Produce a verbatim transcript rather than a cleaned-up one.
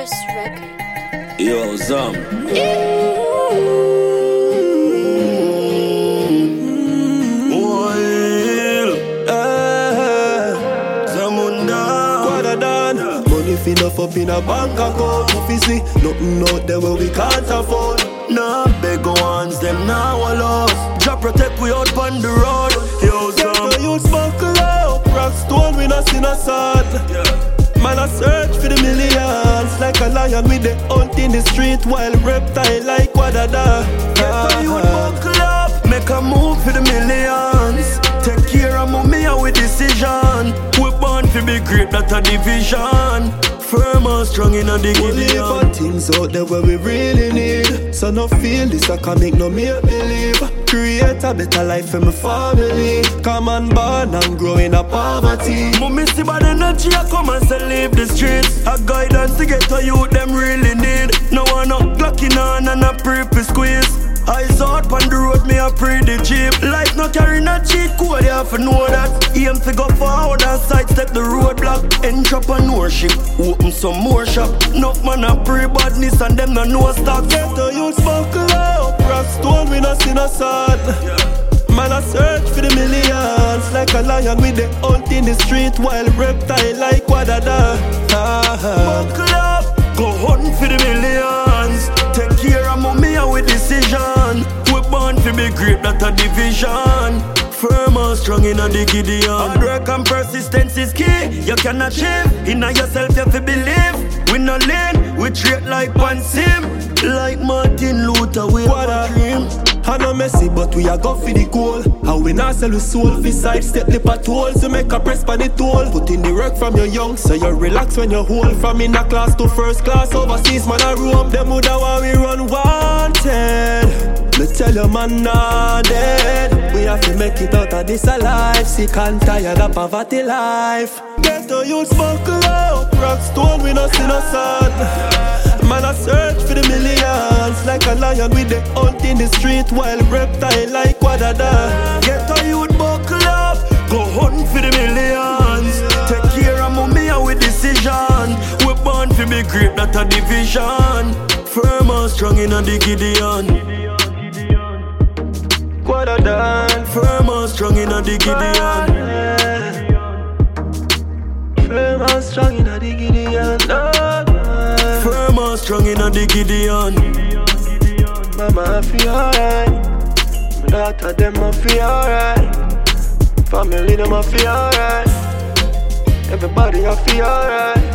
Curse record. Yo, Zam. Enough up in a bank account, office, nothing out there where we can't afford. Nah, beg ones, them now a loss. Jah protect we out on the road. Yo, some get the youth buckle up, rock stone we not seen a sword. Yeah. Man I search for the millions, like a lion with the hunt in the street, while reptile like Wadada. Get the youth buckle up, make a move for the millions. Take care of mommy and with decision. We born to be great, not a division. Firm and strong in a dig. Only for things out there where we really need. So no feel this, I can make no make believe. Create a better life for my family. Come and born and grow in a poverty. Mommy see bad energy, I come and say leave the streets. A guidance to get to you, them really need. No one up glocking on and a pre-pre squeeze. Eyes out on the road, me a pre the jeep. Life not carrying a cheat code, you have to know that. Aim to go forward and sidestep the roadblock. Entrepreneurship, open some more shop. Enough man a pre-badness and them no know stock. Get the youth buckle up, rock stone we not seen a sword. Man I search for the millions, like a lion with the hunt in the street, while reptile like Wadada. Buckle up, go hunt for the millions. Take care of mommy and with decision. We born to be great, not a division. Firm and strong in a the Gideon. Hard work and persistence is key. You can achieve, in yourself you have to believe. We no lean, we treat like one sim. Like Martin Luther, we have a dream. I no messy, but we a go for the goal. And we not sell the soul, fi sidestep the potholes. To make a press pan the toll. Put in the work from your young, so you relax when you hold. From in a class to first class, overseas man a roam. Them woulda want we run wanted. Me tell you man not dead. We have to make it out of this alive. Sick and tired of poverty life. Get the youth buckle up, rock stone we not seen a sword. Man I search for the millions, like a lion with the hunt in the street, while reptile like Wadada. Get the youth buckle up, go hunt for the millions. Take care of mommy and with decision. We born to be great, not a division. Firm and strong in a the Gideon. Wadada. Firm and strong in a the Gideon. Firm and strong in a the Gideon. Firm and strong in a the Gideon. Mama I feel alright. My daughter them I feel alright. Family them I feel alright. Everybody I feel alright.